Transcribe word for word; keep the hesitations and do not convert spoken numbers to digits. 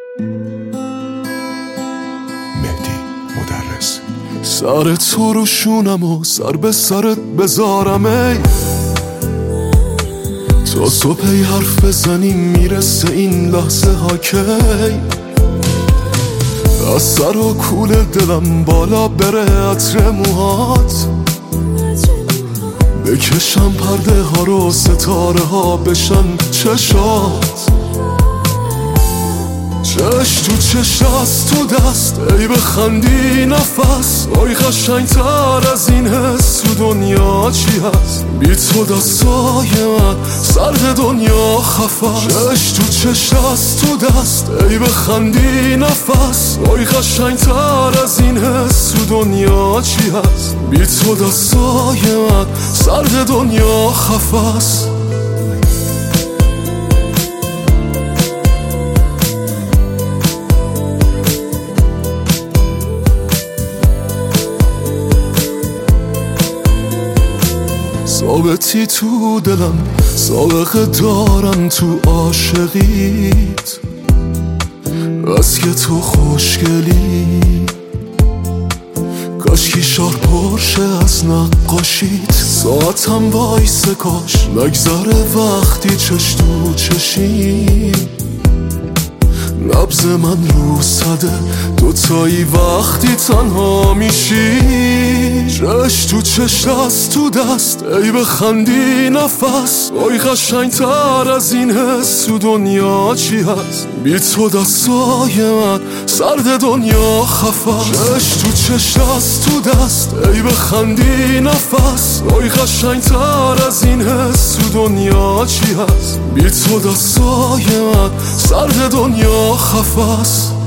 مهدی مدرس. سر تو رو شونم و سر به سرت بذارم ای تا صبحی حرف بزنیم میرسه این لحظه ها کی از سر و کول دلم بالا بره عطر موهات بکشم پرده ها رو ستاره ها بشن چشات چش تو چش از تو دست ای بخندی نفس آی قشنگ تر از این حس تو دنیا چی هست بی تو دستای من سرد دنیا خفست چش تو چش از تو دست ای بخندی نفس آی قشنگ تر از این حس تو دنیا چی هست بی تو دستای من سرد دنیا خفست ثابتی تو دلم سابقه دارم تو عاشقیت بس که تو خوشگلی کاشکی شار پرشه از نقاشیت ساعتم وایسه کاش نگذره وقتی چش تو چشیم نبض من رو صده دوتایی وقتی تنها میشی چش تو چش دست تو دست ای بخندی نفس آی قشنگ تر از این حس تو دنیا چی هست بی تو دستای من سرد دنیا خفست چش تو چش دست تو دست ای بخندی نفس آی قشنگ تر از این حس تو دنیا چی هست بی تو دستای من سرد دنیا خفست